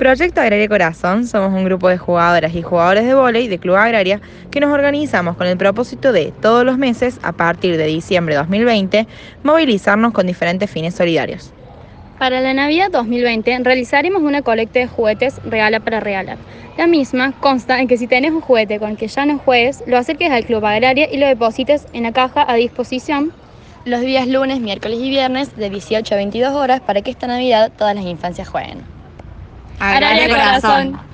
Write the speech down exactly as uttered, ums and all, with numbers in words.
Proyecto Agraria Corazón somos un grupo de jugadoras y jugadores de vóley de Club Agraria que nos organizamos con el propósito de, todos los meses, a partir de diciembre de dos mil veinte, movilizarnos con diferentes fines solidarios. Para la Navidad dos mil veinte realizaremos una colecta de juguetes regala para regalar. La misma consta en que si tenés un juguete con el que ya no juegues, lo acerques al Club Agraria y lo deposites en la caja a disposición los días lunes, miércoles y viernes de dieciocho a veintidós horas para que esta Navidad todas las infancias jueguen. Agraria Corazón.